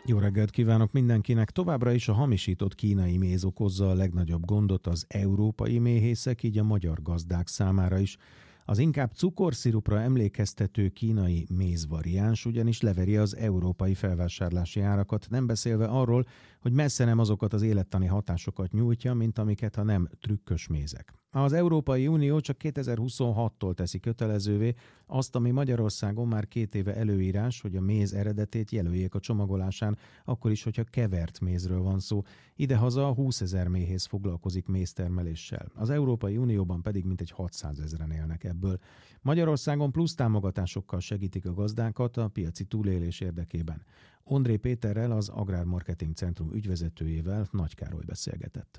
Jó reggelt kívánok mindenkinek! Továbbra is a hamisított kínai méz okozza a legnagyobb gondot az európai méhészek, így a magyar gazdák számára is. Az inkább cukorszirupra emlékeztető kínai mézvariáns ugyanis leveri az európai felvásárlási árakat, nem beszélve arról, hogy messze nem azokat az élettani hatásokat nyújtja, mint amiket a nem trükkös mézek. Az Európai Unió csak 2026-tól teszi kötelezővé azt, ami Magyarországon már 2 éve előírás, hogy a méz eredetét jelöljék a csomagolásán, akkor is, hogyha kevert mézről van szó. Idehaza 20 000 méhész foglalkozik méztermeléssel. Az Európai Unióban pedig mintegy 600 000-en élnek ebből. Magyarországon plusz támogatásokkal segítik a gazdákat a piaci túlélés érdekében. Ondré Péterrel, az Agrármarketing Centrum ügyvezetőjével Nagy Károly beszélgetett.